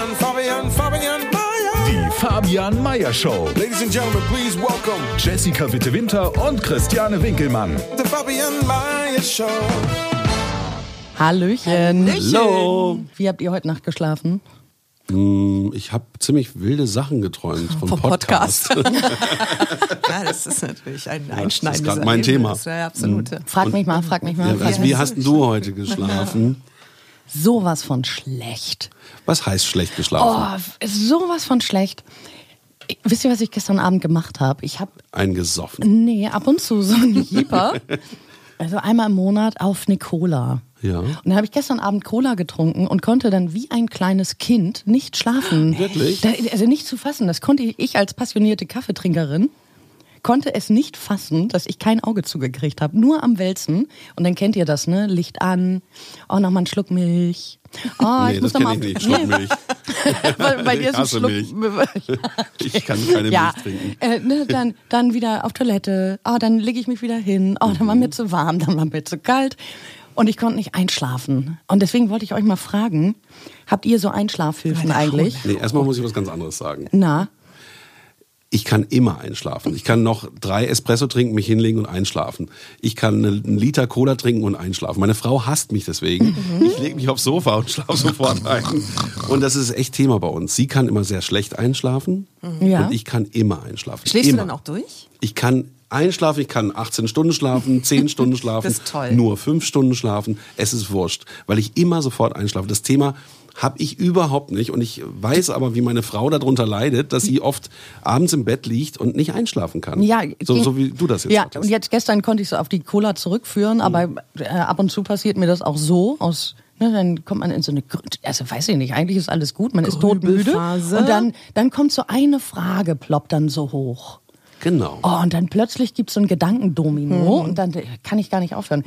Fabian Meyer. Die Fabian Meyer Show. Ladies and Gentlemen, please welcome Jessica Witte-Winter und Christiane Winkelmann. The Fabian Meyer Show. Hallöchen. Hallo. Wie habt ihr heute Nacht geschlafen? Ich habe ziemlich wilde Sachen geträumt vom Podcast. Ja, das ist natürlich ein einschneidendes Das ist gerade mein Thema. Ja, absolut. Frag mich mal. Ja, wie hast denn du heute geschlafen? Sowas von schlecht. Was heißt schlecht geschlafen? Oh, sowas von schlecht. Wisst ihr, was ich gestern Abend gemacht habe? Ich habe Eingesoffen. ab und zu so einen Jeeper. Also einmal im Monat auf eine Cola. Ja. Und dann habe ich gestern Abend Cola getrunken und konnte dann wie ein kleines Kind nicht schlafen. Wirklich? Also nicht zu fassen. Das konnte ich als passionierte Kaffeetrinkerin, konnte es nicht fassen, dass ich kein Auge zugekriegt habe. Nur am Wälzen. Und dann kennt ihr das, ne? Licht an. Oh, nochmal einen Schluck Milch. Oh, Nee, das kenne ich nicht. Schluck Milch. Bei dir ist ein hasse Schluck Milch. Ich kann keine Milch trinken. Dann wieder auf Toilette. Oh, dann lege ich mich wieder hin. Oh, dann war mir zu warm, dann war mir zu kalt. Und ich konnte nicht einschlafen. Und deswegen wollte ich euch mal fragen, habt ihr so Einschlafhilfen eigentlich? Nee, erstmal muss ich was ganz anderes sagen. Na? Ich kann immer einschlafen. Ich kann noch 3 Espresso trinken, mich hinlegen und einschlafen. Ich kann einen Liter Cola trinken und einschlafen. Meine Frau hasst mich deswegen. Ich lege mich aufs Sofa und schlafe sofort ein. Und das ist echt Thema bei uns. Sie kann immer sehr schlecht einschlafen Ja. und ich kann immer einschlafen. Schläfst immer. du dann auch durch? Ich kann einschlafen, ich kann 18 Stunden schlafen, 10 Stunden schlafen, Das ist toll. nur 5 Stunden schlafen. Es ist wurscht, weil ich immer sofort einschlafe. Das Thema habe ich überhaupt nicht. Und ich weiß aber, wie meine Frau darunter leidet, dass sie oft abends im Bett liegt und nicht einschlafen kann. Ja, so wie du das jetzt Ja, hattest. und jetzt gestern konnte ich so auf die Cola zurückführen, aber ab und zu passiert mir das auch so dann kommt man in so eine, also weiß ich nicht, eigentlich ist alles gut, man ist todmüde. Grübelphase. Und dann kommt so eine Frage, ploppt dann so hoch. Genau. Oh, und dann plötzlich gibt es so ein Gedankendomino und dann kann ich gar nicht aufhören.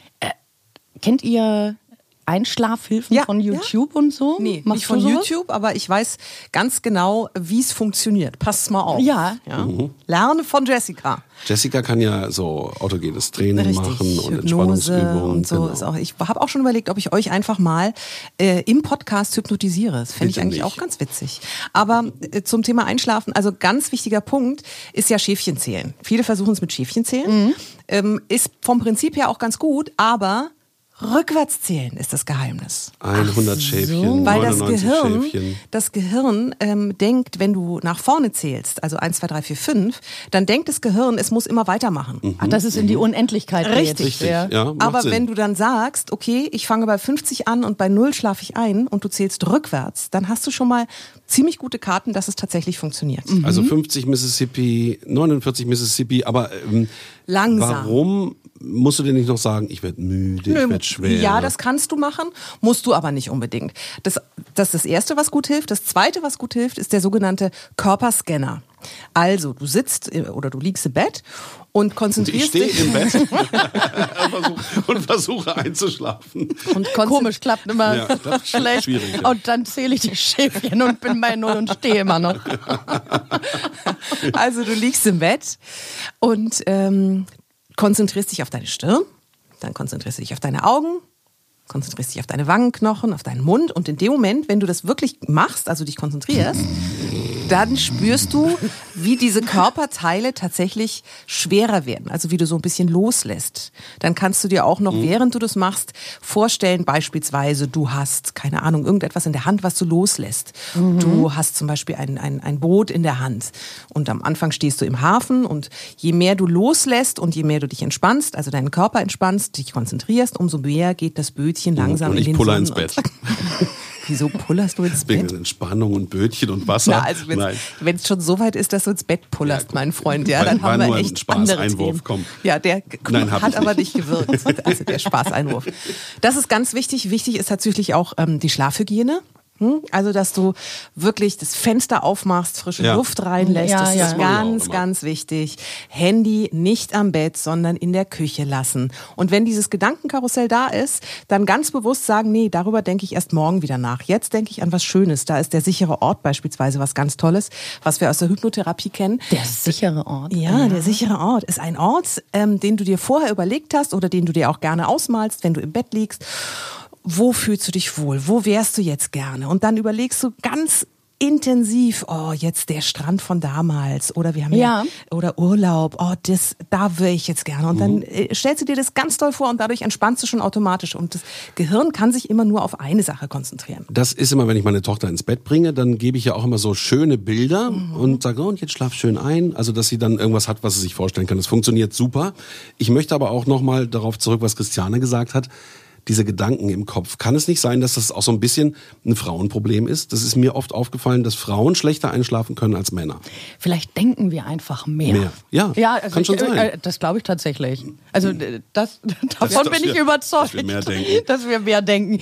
Kennt ihr Einschlafhilfen von YouTube und so? Nee, Machst nicht von du sowas? YouTube, aber ich weiß ganz genau, wie es funktioniert. Passt mal auf. Ja. Lerne von Jessica. Jessica kann ja so autogenes Training machen und Hypnose Entspannungsübungen. und so. Genau. Ist auch, ich habe auch schon überlegt, ob ich euch einfach mal im Podcast hypnotisiere. Das fände ich Bitte eigentlich nicht. auch ganz witzig. Aber zum Thema Einschlafen, also ganz wichtiger Punkt ist ja Schäfchenzählen. Viele versuchen es mit Schäfchenzählen. Ist vom Prinzip her auch ganz gut, aber rückwärts zählen ist das Geheimnis. 100 Schäfchen, Weil 99 Schäfchen. das Gehirn denkt, wenn du nach vorne zählst, also 1, 2, 3, 4, 5, dann denkt das Gehirn, es muss immer weitermachen. Ach, dass es in die Unendlichkeit geht. Richtig. Ja, macht Aber Sinn. wenn du dann sagst, okay, ich fange bei 50 an und bei 0 schlafe ich ein und du zählst rückwärts, dann hast du schon mal ziemlich gute Karten, dass es tatsächlich funktioniert. Also 50 Mississippi, 49 Mississippi, aber Langsam. warum musst du dir nicht noch sagen, ich werde müde, ich werde schwer? Ja, das kannst du machen, musst du aber nicht unbedingt. Das ist das Erste, was gut hilft. Das Zweite, was gut hilft, ist der sogenannte Körperscanner. Also, du sitzt oder du liegst im Bett und ich konzentrierst stehe dich. im Bett und versuche einzuschlafen. Und Komisch, klappt immer Ja, das ist schlecht. schwierig, ja. Und dann zähle ich die Schäfchen und bin bei 0 und stehe immer noch. Also, du liegst im Bett und konzentrierst dich auf deine Stirn, dann konzentrierst du dich auf deine Augen, konzentrierst dich auf deine Wangenknochen, auf deinen Mund und in dem Moment, wenn du das wirklich machst, also dich konzentrierst, dann spürst du, wie diese Körperteile tatsächlich schwerer werden, also wie du so ein bisschen loslässt. Dann kannst du dir auch noch, während du das machst, vorstellen, beispielsweise du hast, keine Ahnung, irgendetwas in der Hand, was du loslässt. Du hast zum Beispiel ein Boot in der Hand und am Anfang stehst du im Hafen und je mehr du loslässt und je mehr du dich entspannst, also deinen Körper entspannst, dich konzentrierst, umso mehr geht das Bötchen langsam Und in ich den puller ins Sonnen- Bett. Wieso pullerst du ins Wegen Bett? Entspannung und Bötchen und Wasser. Na, also Nein. wenn es schon so weit ist, dass du ins Bett pullerst, Ja, mein Freund, ja, war- dann war haben wir nur ein echt andere Spaßeinwurf, Themen. komm. Ja, der Nein, hab hat ich aber nicht. nicht gewirkt, also der Spaßeinwurf. Das ist ganz wichtig. Wichtig ist natürlich auch die Schlafhygiene. Also, dass du wirklich das Fenster aufmachst, frische Ja. Luft reinlässt. Ja, das ja. ist Das machen wir auch ganz, immer. ganz wichtig. Handy nicht am Bett, sondern in der Küche lassen. Und wenn dieses Gedankenkarussell da ist, dann ganz bewusst sagen, nee, darüber denke ich erst morgen wieder nach. Jetzt denke ich an was Schönes. Da ist der sichere Ort beispielsweise was ganz Tolles, was wir aus der Hypnotherapie kennen. Der sichere Ort. Ja, der sichere Ort ist ein Ort, den du dir vorher überlegt hast oder den du dir auch gerne ausmalst, wenn du im Bett liegst. wo fühlst du dich wohl? Wo wärst du jetzt gerne? Und dann überlegst du ganz intensiv, oh, jetzt der Strand von damals oder wir haben oder Urlaub, oh, da wäre ich jetzt gerne. Und dann stellst du dir das ganz doll vor und dadurch entspannst du schon automatisch. Und das Gehirn kann sich immer nur auf eine Sache konzentrieren. Das ist immer, wenn ich meine Tochter ins Bett bringe, dann gebe ich ja auch immer so schöne Bilder und sage, oh, und jetzt schlaf schön ein. Also, dass sie dann irgendwas hat, was sie sich vorstellen kann. Das funktioniert super. Ich möchte aber auch nochmal darauf zurück, was Christiane gesagt hat. Diese Gedanken im Kopf. Kann es nicht sein, dass das auch so ein bisschen ein Frauenproblem ist? Das ist mir oft aufgefallen, dass Frauen schlechter einschlafen können als Männer. Vielleicht denken wir einfach mehr. Ja, also kann schon sein. Das glaube ich tatsächlich. Also davon bin ich überzeugt, dass wir mehr denken.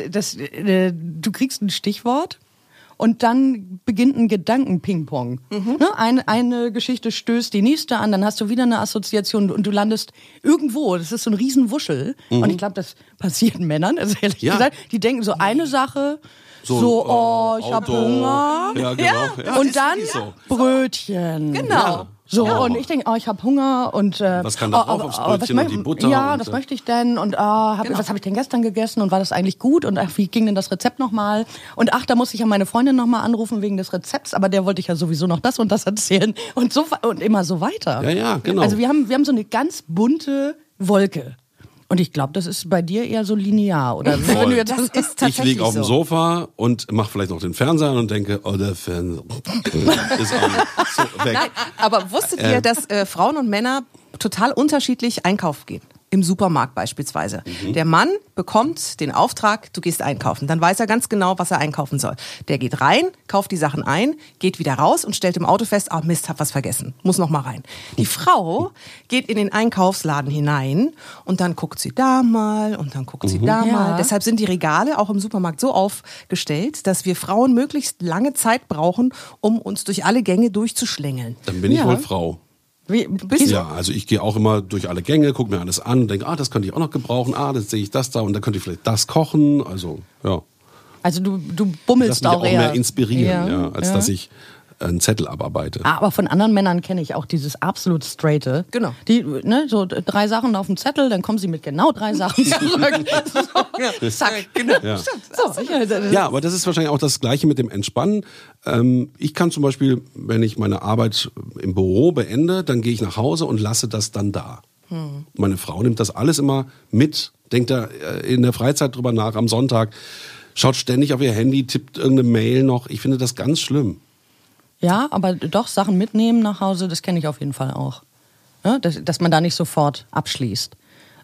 Du kriegst ein Stichwort und dann beginnt ein Gedanken-Ping-Pong. Ne? Eine Geschichte stößt die nächste an, dann hast du wieder eine Assoziation und du landest irgendwo. Das ist so ein Riesenwuschel. Und ich glaube, das passiert Männern, also ehrlich gesagt. Die denken so eine Sache, ich habe Hunger. Ja, genau. Ja, und dann so. Brötchen. Genau. Ja. So, und ich denke, ich habe Hunger und was kann da drauf aufs Brötchen und die Butter? Ja, und, das möchte ich denn und was habe ich denn gestern gegessen und war das eigentlich gut und wie ging denn das Rezept nochmal? Und da muss ich ja meine Freundin nochmal anrufen wegen des Rezepts, aber der wollte ich ja sowieso noch das und das erzählen und so und immer so weiter. Ja, genau. Also wir haben so eine ganz bunte Wolke. Und ich glaube, das ist bei dir eher so linear, oder? Voll. Das ist tatsächlich ich liege auf dem so. Sofa und mache vielleicht noch den Fernseher an und denke, oh, der Fernseher ist auch so weg. Nein, aber wusstet ihr, dass Frauen und Männer total unterschiedlich einkaufen gehen? Im Supermarkt beispielsweise. Der Mann bekommt den Auftrag, du gehst einkaufen. Dann weiß er ganz genau, was er einkaufen soll. Der geht rein, kauft die Sachen ein, geht wieder raus und stellt im Auto fest, Mist, hab was vergessen, muss noch mal rein. Die Frau geht in den Einkaufsladen hinein und dann guckt sie da mal und dann guckt sie da mal. Deshalb sind die Regale auch im Supermarkt so aufgestellt, dass wir Frauen möglichst lange Zeit brauchen, um uns durch alle Gänge durchzuschlängeln. Dann bin ich wohl Frau. Ja, also ich gehe auch immer durch alle Gänge, gucke mir alles an und denke, das könnte ich auch noch gebrauchen, das sehe ich das da und dann könnte ich vielleicht das kochen, also ja. Also du bummelst Lass mich auch eher. mehr inspirieren, als dass ich einen Zettel abarbeite. Aber von anderen Männern kenne ich auch dieses absolut straighte. Genau. Die, so 3 Sachen auf dem Zettel, dann kommen sie mit genau 3 Sachen zurück. Zack, genau. Ja. Ja, Aber das ist wahrscheinlich auch das Gleiche mit dem Entspannen. Ich kann zum Beispiel, wenn ich meine Arbeit im Büro beende, dann gehe ich nach Hause und lasse das dann da. Meine Frau nimmt das alles immer mit, denkt da in der Freizeit drüber nach, am Sonntag, schaut ständig auf ihr Handy, tippt irgendeine Mail noch. Ich finde das ganz schlimm. Ja, aber doch Sachen mitnehmen nach Hause, das kenne ich auf jeden Fall auch. Ja, dass man da nicht sofort abschließt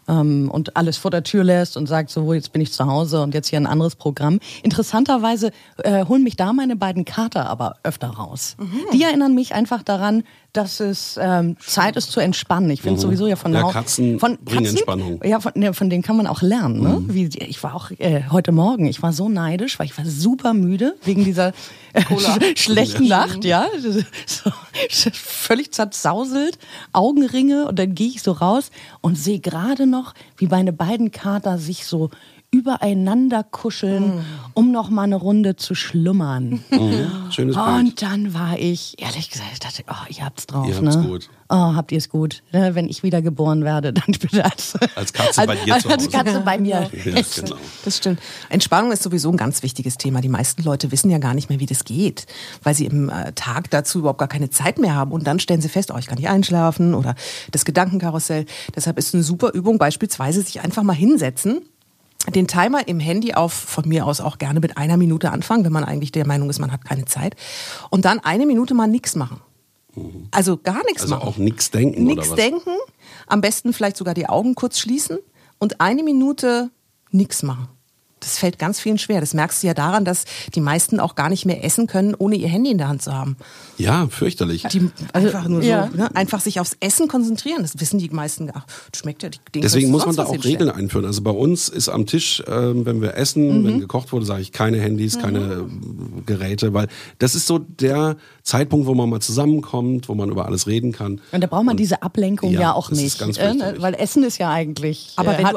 und alles vor der Tür lässt und sagt, so, jetzt bin ich zu Hause und jetzt hier ein anderes Programm. Interessanterweise holen mich da meine beiden Kater aber öfter raus. Die erinnern mich einfach daran, dass es Zeit ist zu entspannen. Ich finde sowieso ja von Katzen bringen Entspannung. Ja, von denen kann man auch lernen. Ne? Ich war auch heute Morgen, ich war so neidisch, weil ich war super müde wegen dieser schlechten Nacht. Ja, so, völlig zerzauselt, Augenringe und dann gehe ich so raus und sehe gerade noch, wie meine beiden Kater sich so übereinander kuscheln, um noch mal eine Runde zu schlummern. Schönes Bild. Und dann war ich, ehrlich gesagt, ich dachte, ihr habt's drauf. Ihr ne? habt's gut. Habt ihr es gut. Wenn ich wieder geboren werde, dann bitte als Katze bei dir zu Hause. Als Katze bei mir. Ja, genau. Das stimmt. Entspannung ist sowieso ein ganz wichtiges Thema. Die meisten Leute wissen ja gar nicht mehr, wie das geht, weil sie im Tag dazu überhaupt gar keine Zeit mehr haben. Und dann stellen sie fest, ich kann nicht einschlafen oder das Gedankenkarussell. Deshalb ist eine super Übung beispielsweise, sich einfach mal hinsetzen, den Timer im Handy von mir aus auch gerne mit 1 Minute anfangen, wenn man eigentlich der Meinung ist, man hat keine Zeit. Und dann 1 Minute mal nichts machen. Also gar nichts machen. Also auch nichts denken Nichts oder was? denken, am besten vielleicht sogar die Augen kurz schließen und 1 Minute nichts machen. Das fällt ganz vielen schwer. Das merkst du ja daran, dass die meisten auch gar nicht mehr essen können, ohne ihr Handy in der Hand zu haben. Ja, fürchterlich. Die einfach nur ja. so, einfach sich aufs Essen konzentrieren. Das wissen die meisten. Das schmeckt ja. Deswegen muss man da auch Regeln einführen. Also bei uns ist am Tisch, wenn wir essen, wenn gekocht wurde, sage ich keine Handys, keine Geräte, weil das ist so der Zeitpunkt, wo man mal zusammenkommt, wo man über alles reden kann. Und da braucht man diese Ablenkung ja auch das nicht. Ist ganz fürchterlich. Weil Essen ist ja eigentlich. Aber wenn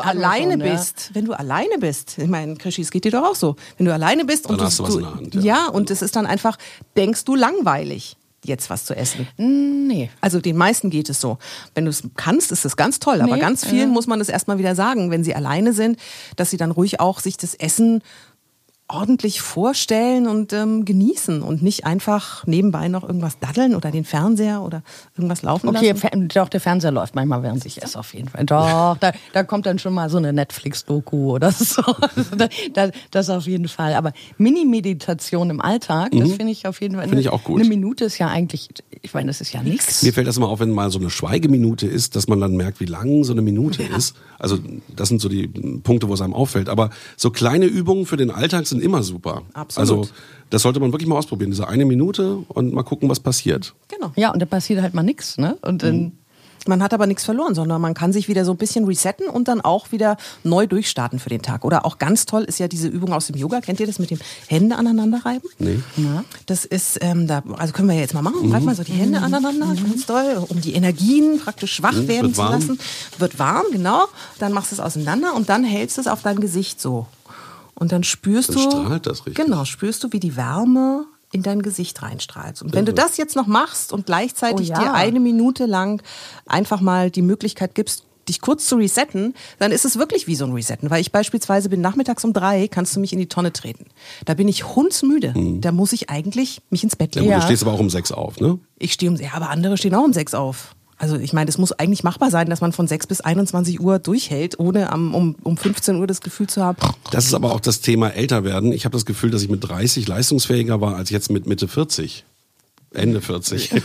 du alleine bist, ich meine, Krischi, es geht dir doch auch so. Wenn du alleine bist Dann und hast du was in der Hand, ja, und es ist dann einfach, denkst du langweilig. jetzt was zu essen. Nee. Also den meisten geht es so. Wenn du es kannst, ist das ganz toll. Aber Nee, ganz vielen muss man das erstmal wieder sagen, wenn sie alleine sind, dass sie dann ruhig auch sich das Essen ordentlich vorstellen und genießen und nicht einfach nebenbei noch irgendwas daddeln oder den Fernseher oder irgendwas laufen Okay, lassen. doch, der Fernseher läuft manchmal, während ich esse, auf jeden Fall. Doch, da kommt dann schon mal so eine Netflix-Doku oder so. Das auf jeden Fall. Aber Mini-Meditation im Alltag, das finde ich auf jeden Fall. Finde ich auch gut. Eine Minute ist ja eigentlich, ich meine, das ist ja nichts. Mir fällt das immer auf, wenn mal so eine Schweigeminute ist, dass man dann merkt, wie lang so eine Minute ist. Also das sind so die Punkte, wo es einem auffällt. Aber so kleine Übungen für den Alltag sind immer super. Absolut. Also das sollte man wirklich mal ausprobieren. Diese eine Minute und mal gucken, was passiert. Genau. Ja, und da passiert halt mal nichts, ne? Und dann Man hat aber nichts verloren, sondern man kann sich wieder so ein bisschen resetten und dann auch wieder neu durchstarten für den Tag. Oder auch ganz toll ist ja diese Übung aus dem Yoga. Kennt ihr das mit dem Hände aneinander reiben? Nee. Ja. Das ist, also können wir ja jetzt mal machen. Reibt mal so die Hände aneinander, ganz doll, um die Energien praktisch schwach werden Wird zu warm. lassen. Wird warm, genau. Dann machst du es auseinander und dann hältst du es auf dein Gesicht so. Und dann spürst Dann du, strahlt das richtig. Genau, spürst du, wie die Wärme in dein Gesicht reinstrahlt. Und wenn du das jetzt noch machst und gleichzeitig Oh ja. dir eine Minute lang einfach mal die Möglichkeit gibst, dich kurz zu resetten, dann ist es wirklich wie so ein Resetten. Weil ich beispielsweise bin nachmittags um 3, kannst du mich in die Tonne treten. Da bin ich hundsmüde. Da muss ich eigentlich mich ins Bett legen. Ja. Du stehst aber auch um 6 auf, ne? Ich stehe aber andere stehen auch um 6 auf. Also ich meine, es muss eigentlich machbar sein, dass man von 6 bis 21 Uhr durchhält, ohne um 15 Uhr das Gefühl zu haben. Das ist aber auch das Thema älter werden. Ich habe das Gefühl, dass ich mit 30 leistungsfähiger war als jetzt mit Mitte 40. Ende 40.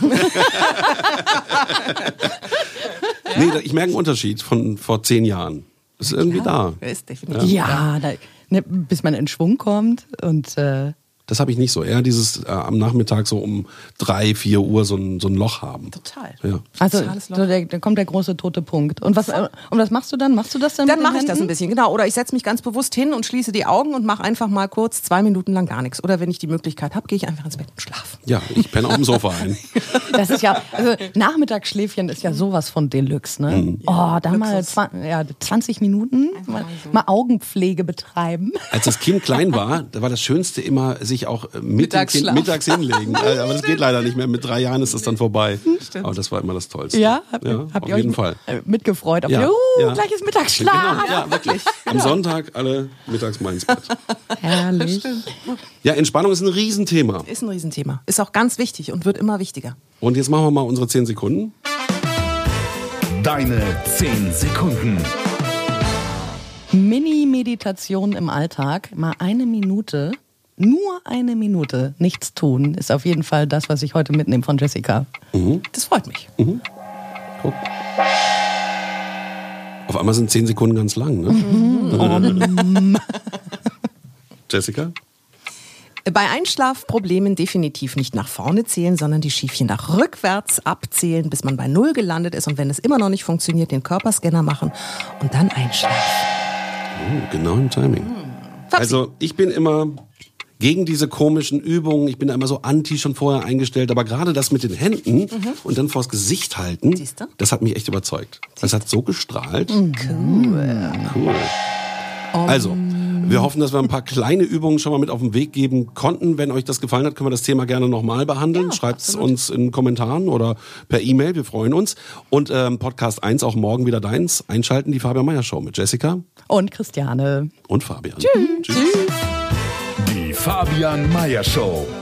Nee, ich merke einen Unterschied von vor 10 Jahren. Das ist irgendwie da. Ist definitiv. ja, bis man in Schwung kommt und Das habe ich nicht so. Eher dieses am Nachmittag so um 3, 4 Uhr so ein Loch haben. Total. Ja. also Totales Loch. so da kommt der große tote Punkt. Und was machst du dann? Machst du das dann? Dann mit den mache ich das Händen? ein bisschen, genau. Oder ich setze mich ganz bewusst hin und schließe die Augen und mache einfach mal kurz 2 Minuten lang gar nichts. Oder wenn ich die Möglichkeit habe, gehe ich einfach ins Bett und schlafe. Ja, ich penne auf dem Sofa ein. Das ist ja, also Nachmittagsschläfchen ist ja sowas von Deluxe, ne? Oh, da mal 20 Minuten mal Augenpflege betreiben. Als das Kind klein war, da war das Schönste immer, sich auch mit dem Kind Mittagsschlaf. mittags hinlegen. Aber das geht leider nicht mehr. Mit 3 Jahren ist das dann vorbei. Stimmt. Aber das war immer das Tollste. Ja, Habt habt auf jeden euch Fall. mitgefreut. Auf Ja, ja. gleiches Mittagsschlaf. Genau, ja, wirklich. Am Sonntag alle mittags mal ins Bett. Herrlich. Ja, Entspannung ist ein Riesenthema. Ist ein Riesenthema. Ist auch ganz wichtig und wird immer wichtiger. Und jetzt machen wir mal unsere 10 Sekunden. Deine 10 Sekunden. Mini-Meditation im Alltag, mal eine Minute, nur eine Minute, nichts tun, ist auf jeden Fall das, was ich heute mitnehme von Jessica. Das freut mich. Guck. Auf einmal sind 10 Sekunden ganz lang, ne? Jessica? Bei Einschlafproblemen definitiv nicht nach vorne zählen, sondern die Schiefchen nach rückwärts abzählen, bis man bei 0 gelandet ist. Und wenn es immer noch nicht funktioniert, den Körperscanner machen und dann einschlafen. Oh, genau im Timing. Also ich bin immer gegen diese komischen Übungen. Ich bin da immer so anti schon vorher eingestellt. Aber gerade das mit den Händen und dann vors Gesicht halten, Siehst du? das hat mich echt überzeugt. Das hat so gestrahlt. Cool. Also, wir hoffen, dass wir ein paar kleine Übungen schon mal mit auf den Weg geben konnten. Wenn euch das gefallen hat, können wir das Thema gerne nochmal behandeln. Ja, Schreibt es absolut. uns in Kommentaren oder per E-Mail. Wir freuen uns. Und Podcast 1 auch morgen wieder deins. Einschalten, die Fabian Meyer Show mit Jessica Und Christiane. und Fabian. Tschüss. Die Fabian Meyer Show.